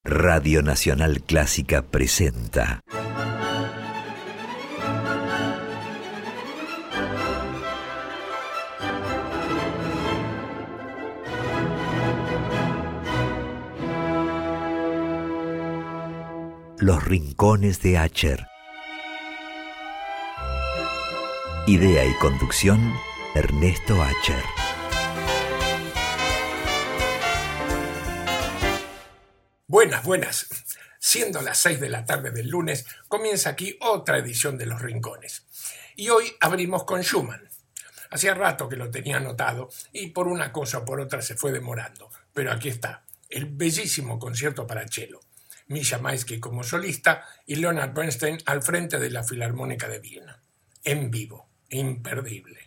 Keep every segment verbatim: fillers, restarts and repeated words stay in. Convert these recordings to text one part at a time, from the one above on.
Radio Nacional Clásica presenta Los Rincones de Acher. Idea y conducción, Ernesto Acher. Buenas, buenas. Siendo las seis de la tarde del lunes, comienza aquí otra edición de Los Rincones. Y hoy abrimos con Schumann. Hacía rato que lo tenía anotado y por una cosa o por otra se fue demorando. Pero aquí está, el bellísimo concierto para cello. Misha Maisky como solista y Leonard Bernstein al frente de la Filarmónica de Viena. En vivo, imperdible.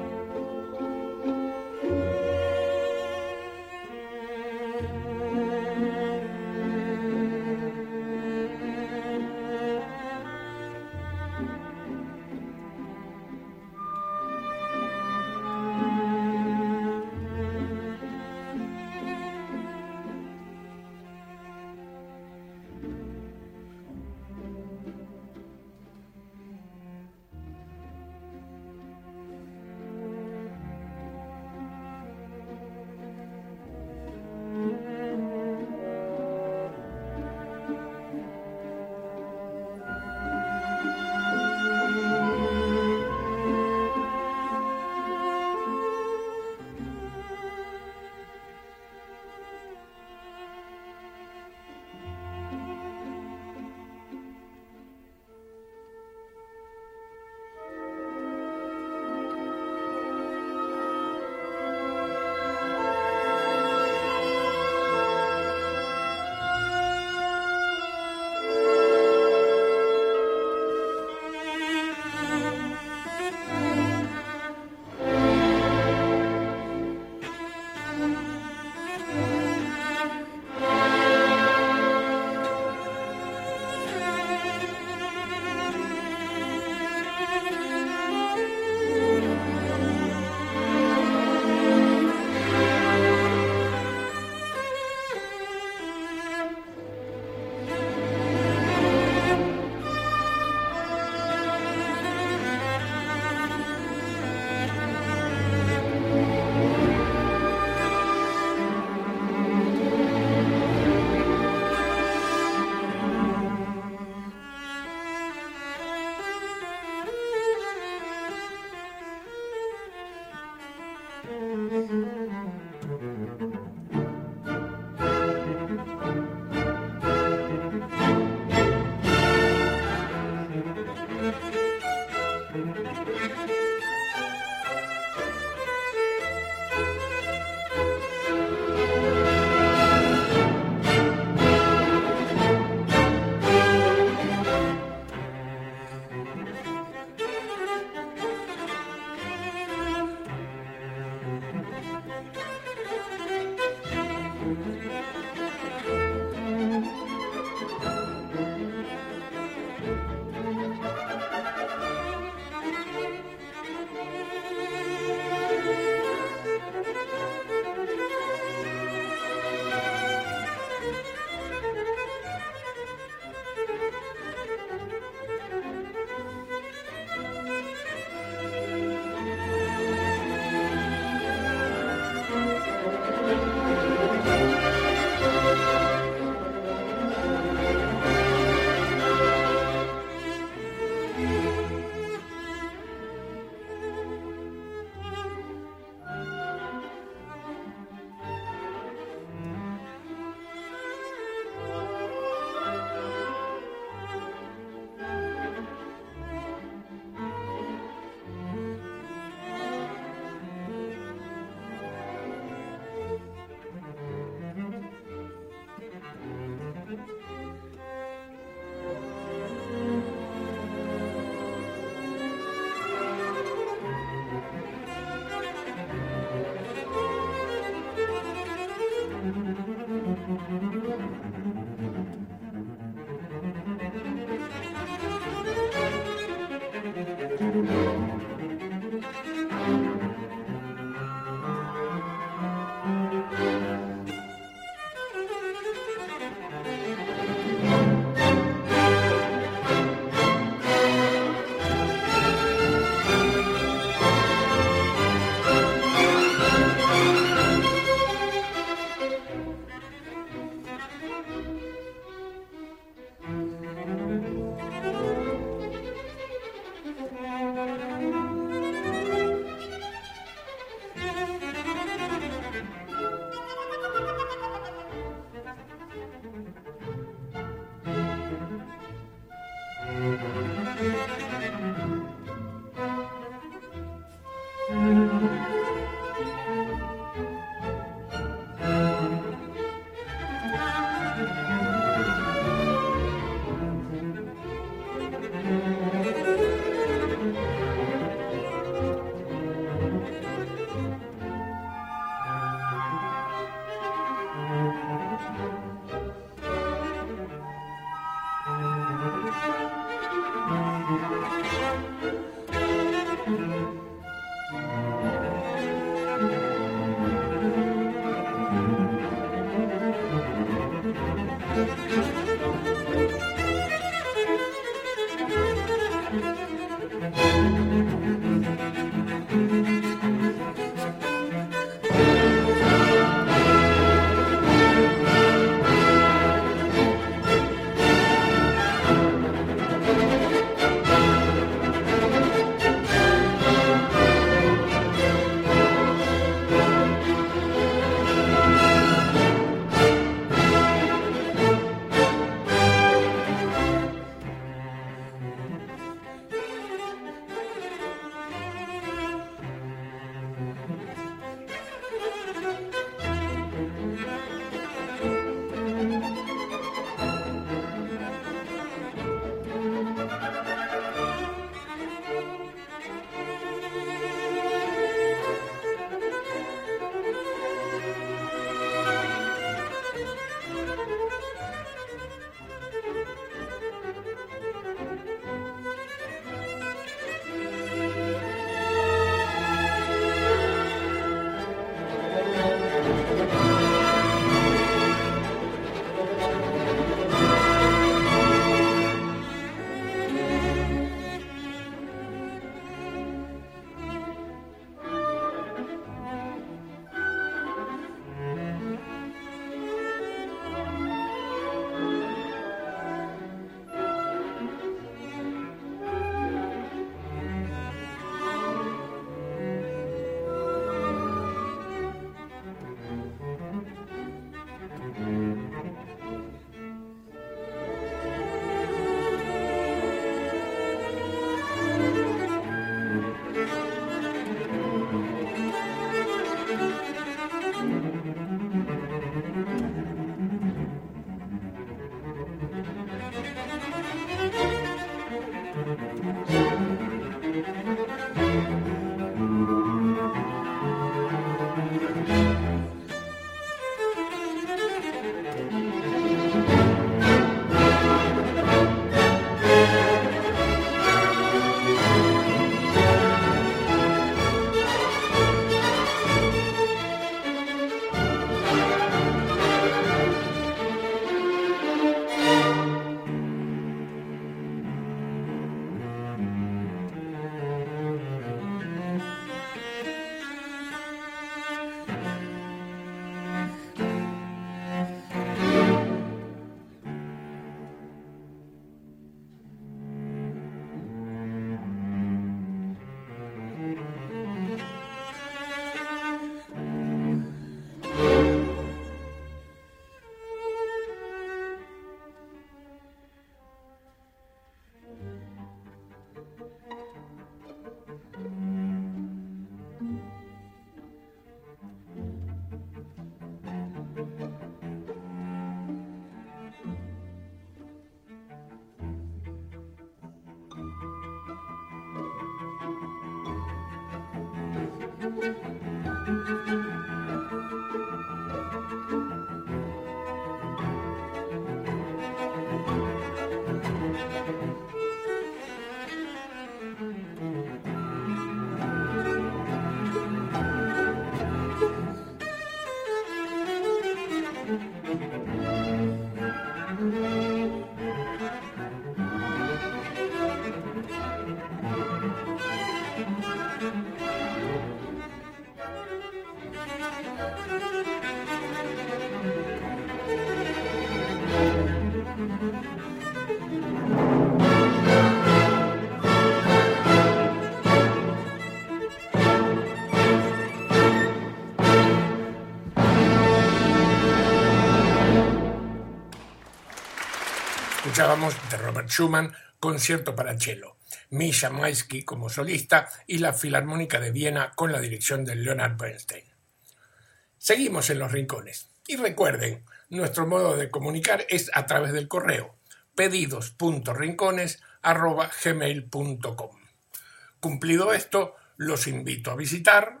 Escuchábamos de Robert Schumann, concierto para cello, Misha Maisky como solista y la Filarmónica de Viena con la dirección de Leonard Bernstein. Seguimos en los rincones y recuerden, nuestro modo de comunicar es a través del correo pedidos punto rincones arroba gmail punto com. Cumplido esto, los invito a visitar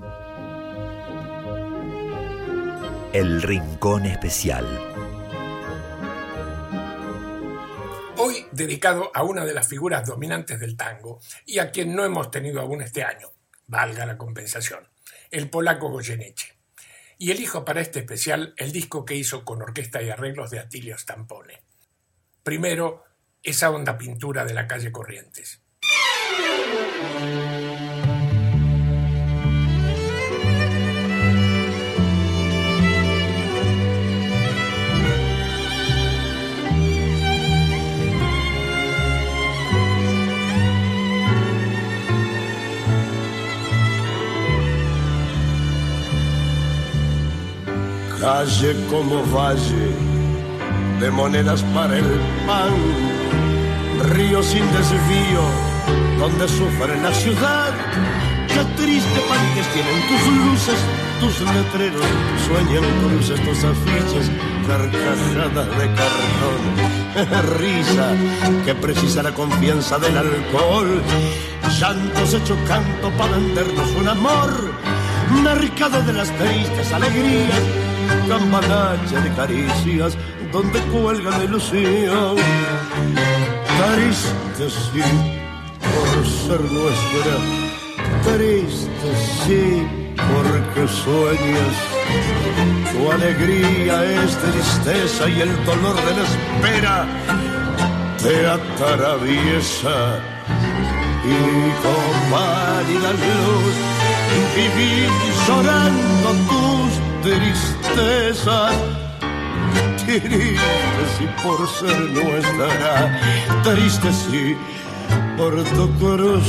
El Rincón Especial. Hoy dedicado a una de las figuras dominantes del tango y a quien no hemos tenido aún este año, valga la compensación, el polaco Goyeneche. Y elijo para este especial el disco que hizo con orquesta y arreglos de Attilio Stampone. Primero, esa honda pintura de la calle Corrientes. Calle como valle de monedas para el pan, río sin desvío donde sufre la ciudad. Qué triste país tienen tus luces, tus letreros, sueñan cruces, tus afiches, carcajadas de cartón, risa que precisa la confianza del alcohol, llantos hecho canto para vendernos un amor, mercado de las tristes alegrías, campanacha de caricias donde cuelga la ilusión. Triste sí por ser nuestra, triste sí porque sueñas. Tu alegría es tristeza y el dolor de la espera te atraviesa. Y con pálida luz vivir llorando tus tristezas, triste sí por ser nuestra, triste sí por tu cruz.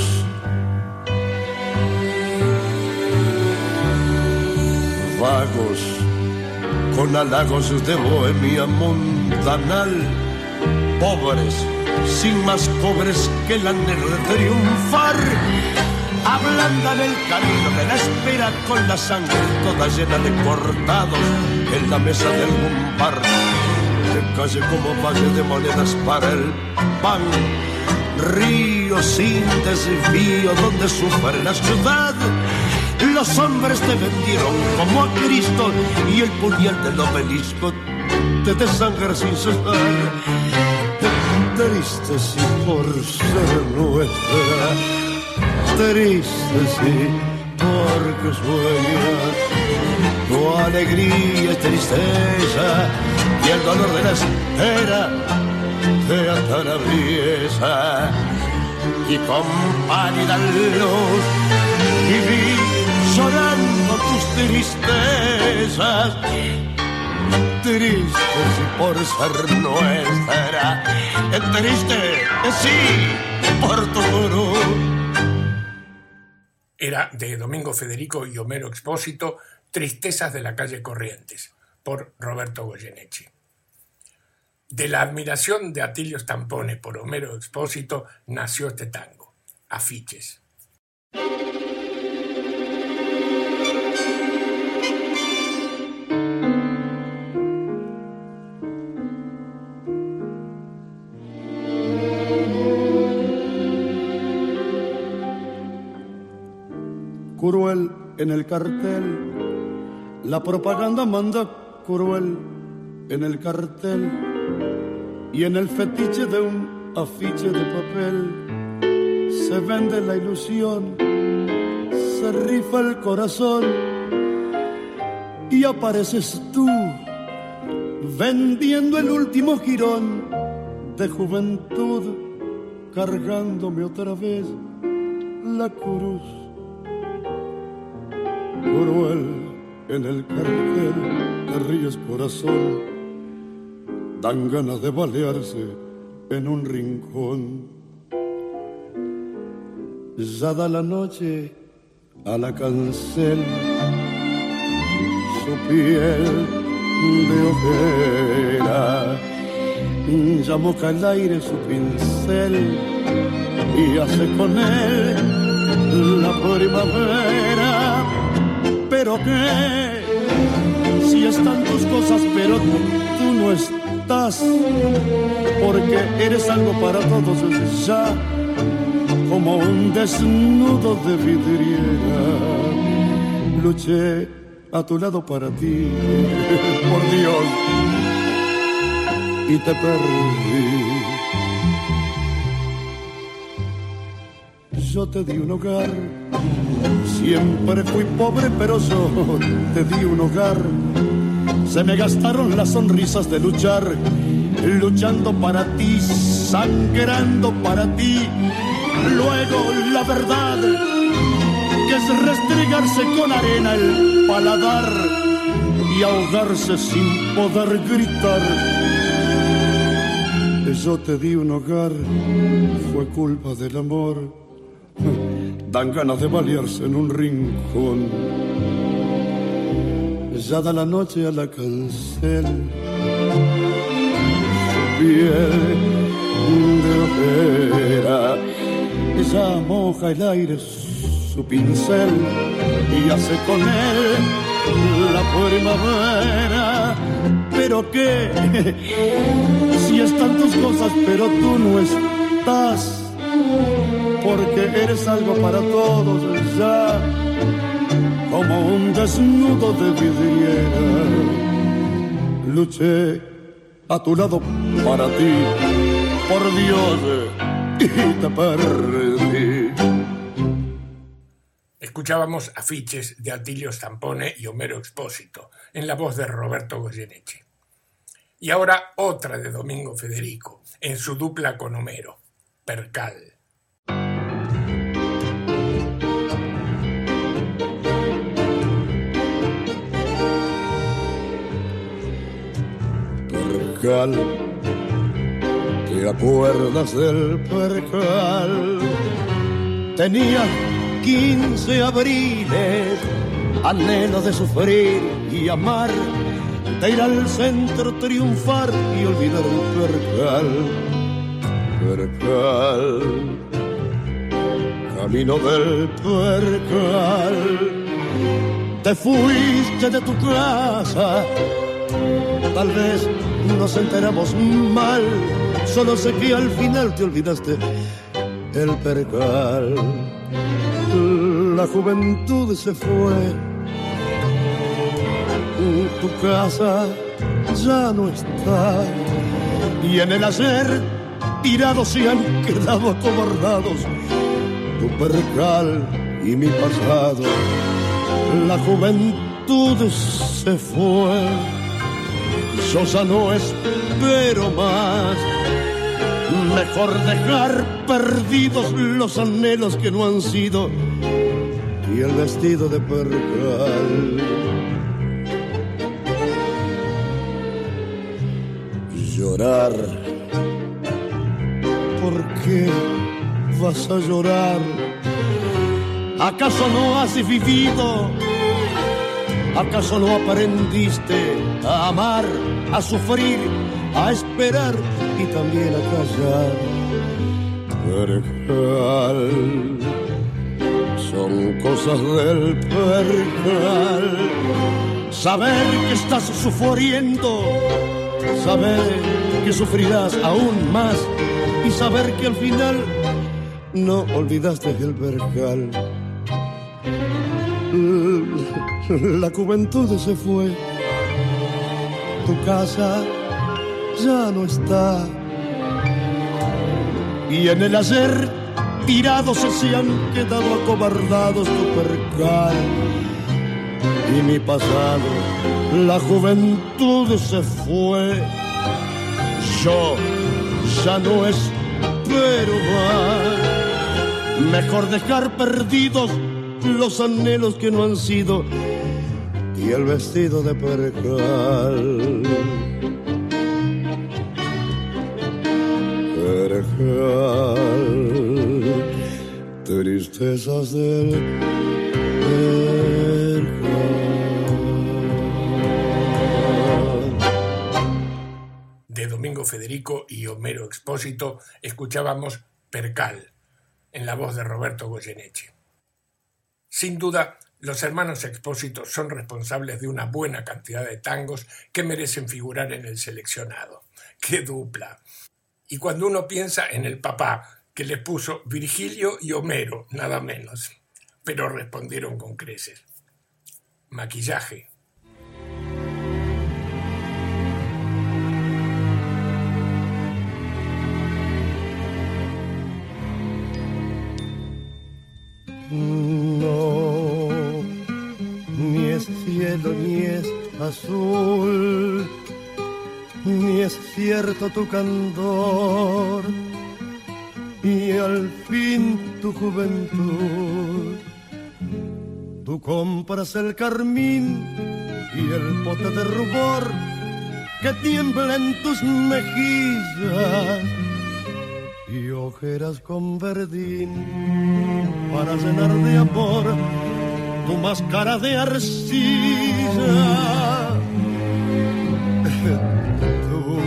Vagos con halagos de bohemia mundanal, pobres sin más pobres que el anhelo de triunfar, ablandan el camino de la espera con la sangre toda llena de cortados en la mesa de algún bar. De calle como valle de monedas para el pan, río sin desvío donde sufre la ciudad. Los hombres te vendieron como a Cristo y el puñal del obelisco te desangra sin cesar. Triste sí por ser nuestra, triste sí porque sueñas. Tu alegría es tristeza y el dolor de la espera te atraviesa. Y con pálida luz viví llorando tus tristezas, triste sí por ser nuestra, triste sí por tu cruz. Era de Domingo Federico y Homero Expósito, Tristezas de la calle Corrientes, por Roberto Goyeneche. De la admiración de Attilio Stampone por Homero Expósito nació este tango, Afiches. Cruel en el cartel, la propaganda manda cruel en el cartel y en el fetiche de un afiche de papel se vende la ilusión, se rifa el corazón y apareces tú vendiendo el último jirón de juventud, cargándome otra vez la cruz. Cruel en el cartel, te ríes corazón, dan ganas de balearse en un rincón. Ya da la noche a la cancel, su piel de ojera, ya moja el aire su pincel y hace con él la primavera. Pero qué, si están tus cosas, pero tú no estás, porque eres algo para todos ya, como un desnudo de vidriera. Luché a tu lado para ti, por Dios, y te perdí. Yo te di un hogar, siempre fui pobre, pero yo te di un hogar. Se me gastaron las sonrisas de luchar, luchando para ti, sangrando para ti. Luego la verdad, que es restregarse con arena el paladar y ahogarse sin poder gritar. Yo te di un hogar, fue culpa del amor. Dan ganas de balearse en un rincón. Ya da la noche a la cancel, su piel de ojera, ya moja el aire su pincel y hace con él la primavera. Pero qué, si están tus cosas, pero tú no estás, porque eres algo para todos ya, como un desnudo de vidriera. Luché a tu lado para ti, por Dios, y te perdí. Escuchábamos afiches de Atilio Stampone y Homero Expósito, en la voz de Roberto Goyeneche. Y ahora otra de Domingo Federico, en su dupla con Homero, Percal. Percal, ¿te acuerdas del Percal? Tenía quince abriles, anhelo de sufrir y amar, de ir al centro, triunfar y olvidar el Percal. Percal, camino del Percal, te fuiste de tu casa. Tal vez nos enteramos mal, solo sé que al final te olvidaste el Percal. La juventud se fue, tu casa ya no está, y en el ayer tirados se han quedado acobardados tu Percal y mi pasado. La juventud se fue, yo ya no espero más. Mejor dejar perdidos los anhelos que no han sido y el vestido de Percal. Llorar, ¿por qué vas a llorar? ¿Acaso no has vivido? ¿Acaso no aprendiste a amar, a sufrir, a esperar y también a callar? Percal, son cosas del Percal. Saber que estás sufriendo, saber que sufrirás aún más y saber que al final no olvidaste el Percal. La juventud se fue, tu casa ya no está, y en el ayer tirados se han quedado acobardados tu Percal y mi pasado. La juventud se fue, yo ya no espero más. Mejor dejar perdidos los anhelos que no han sido y el vestido de percal. Percal, tristezas del percal. De Domingo Federico y Homero Expósito escuchábamos Percal, en la voz de Roberto Goyeneche. Sin duda, los hermanos Expósito son responsables de una buena cantidad de tangos que merecen figurar en el seleccionado. ¡Qué dupla! Y cuando uno piensa en el papá, que les puso Virgilio y Homero, nada menos, pero respondieron con creces. Maquillaje. No, ni es cielo ni es azul, ni es cierto tu candor, y al fin tu juventud. Tú compras el carmín y el pote de rubor que tiembla en tus mejillas, y ojeras con verdín para llenar de amor tu máscara de arcilla. Tú,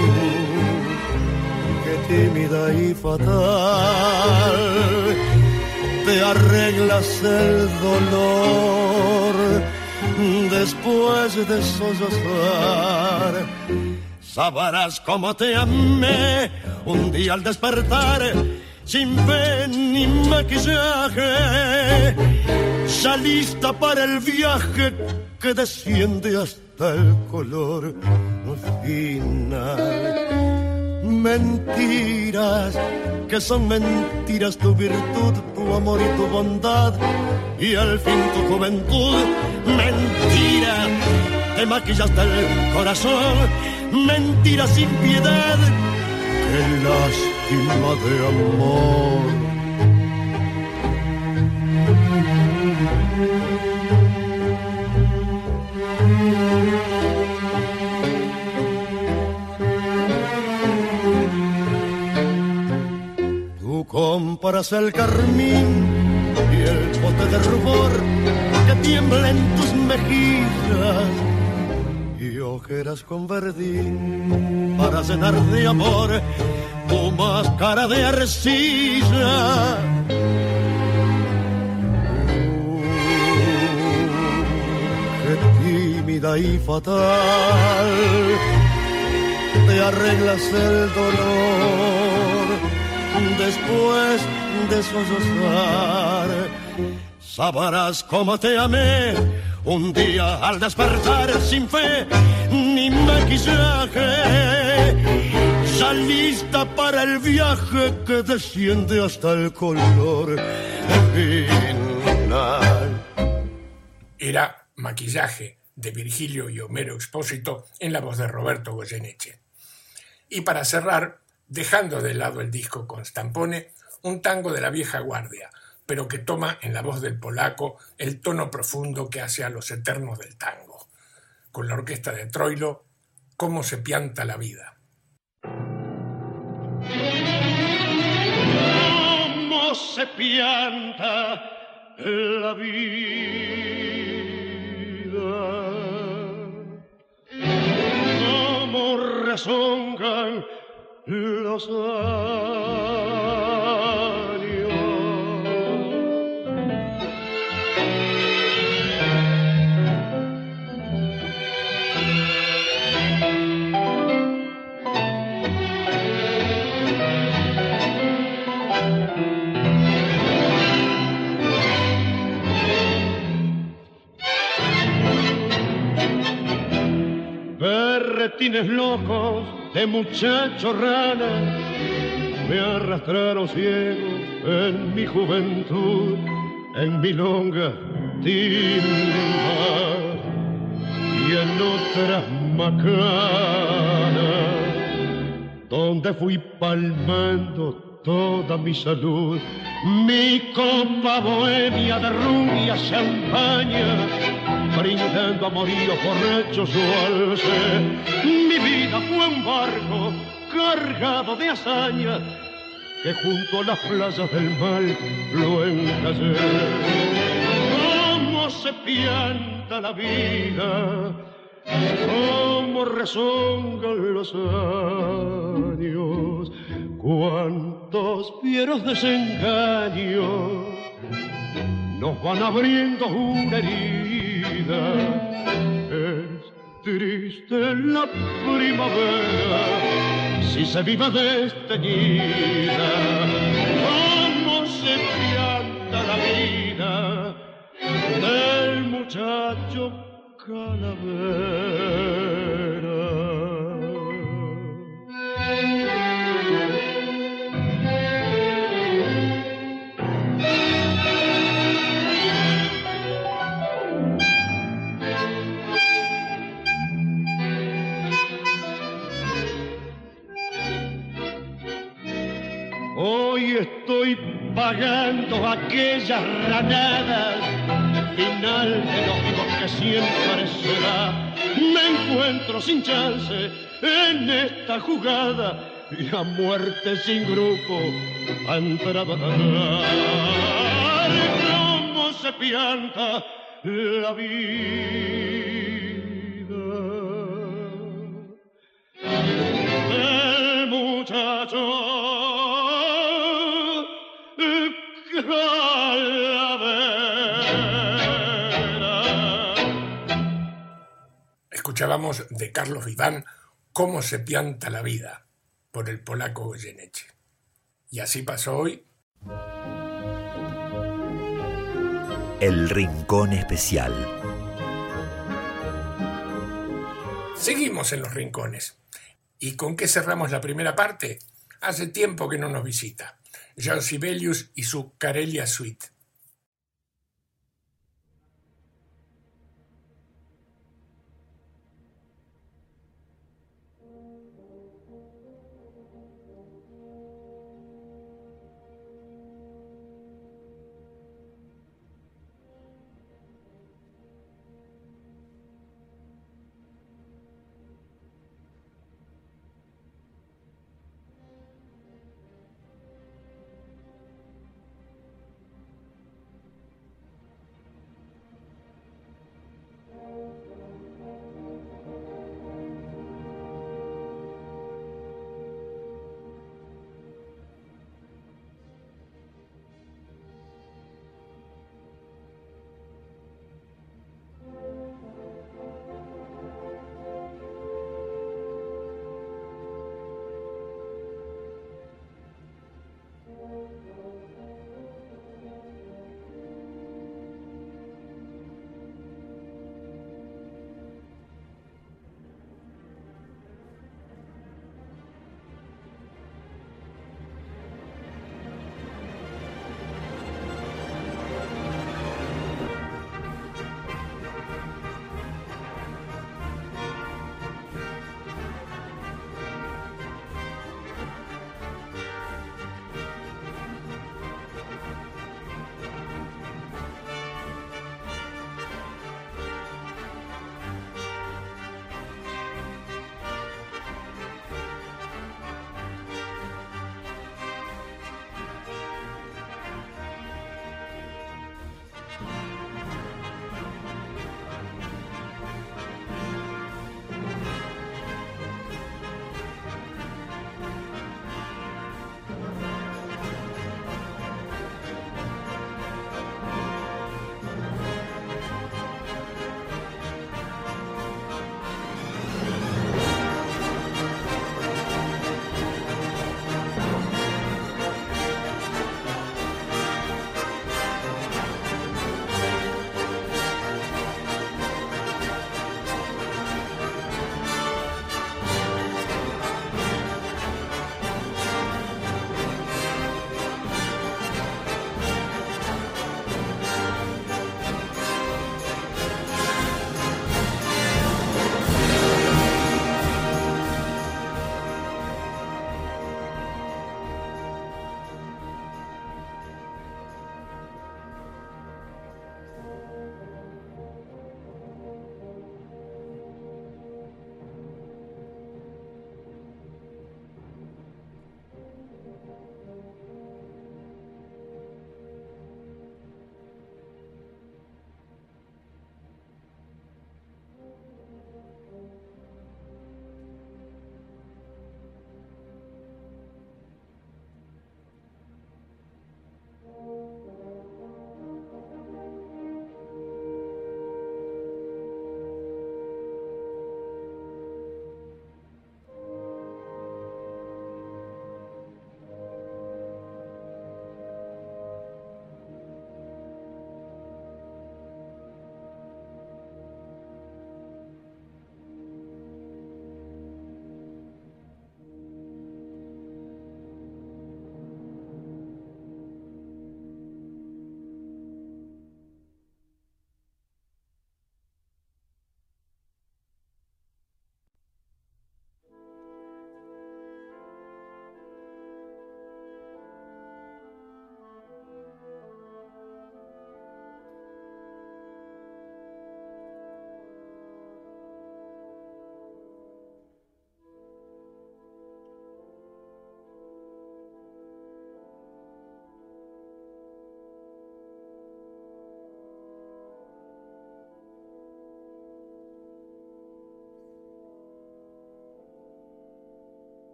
que tímida y fatal, te arreglas el dolor después de sollozar. Sabrás cómo te amé un día al despertar, sin fe ni maquillaje, ya lista para el viaje que desciende hasta el color final. Mentiras, que son mentiras tu virtud, tu amor y tu bondad, y al fin tu juventud. Mentira, te maquillaste el corazón, mentira sin piedad, qué lástima de amor. Tú compras el carmín y el pote de rubor que tiembla en tus mejillas, y ojeras con verdín para llenar de amor tu máscara de arcilla. Uh, qué tímida y fatal, te arreglas el dolor después de sollozar. Sabrás cómo te amé un día al despertar, sin fe ni maquillaje, ya lista para el viaje que desciende hasta el color final. Era Maquillaje, de Virgilio y Homero Expósito, en la voz de Roberto Goyeneche. Y para cerrar, dejando de lado el disco con Stampone, un tango de la vieja guardia, pero que toma en la voz del polaco el tono profundo que hace a los eternos del tango. Con la orquesta de Troilo, Cómo se pianta la vida. Cómo se pianta la vida, cómo rezongan los años. Berretines locos de muchachos ranas me arrastraron ciego en mi juventud, en mi longa timba y en otras macanas, donde fui palmando toda mi salud, mi copa bohemia de rubia champaña, brindando amorío borracho su alce. Mi vida fue un barco cargado de hazaña que junto a las playas del mal lo encallé. Cómo se pianta la vida, cómo rezongan los años, cuántos fieros desengaños nos van abriendo una herida. Es triste la primavera si se vive desteñida. Cómo se pianta la vida del muchacho calavera. Hoy estoy pagando aquellas ranadas, final de los vivos que siempre será. Me encuentro sin chance en esta jugada y a muerte sin grupo ha entrado a dar. Cómo se pianta la vida del muchacho calavera. Escuchábamos de Carlos Vivan Cómo se pianta la vida, por el polaco Goyeneche. Y así pasó hoy. El Rincón Especial. Seguimos en los rincones. ¿Y con qué cerramos la primera parte? Hace tiempo que no nos visita Jean Sibelius y su Karelia Suite.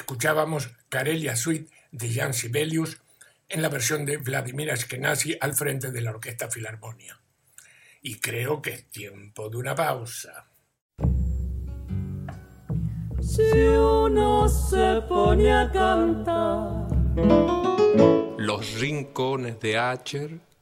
Escuchábamos Karelia Suite de Jan Sibelius en la versión de Vladimir Ashkenazy al frente de la Orquesta Filarmonia. Y creo que es tiempo de una pausa. Si uno se pone a cantar Los rincones de Acher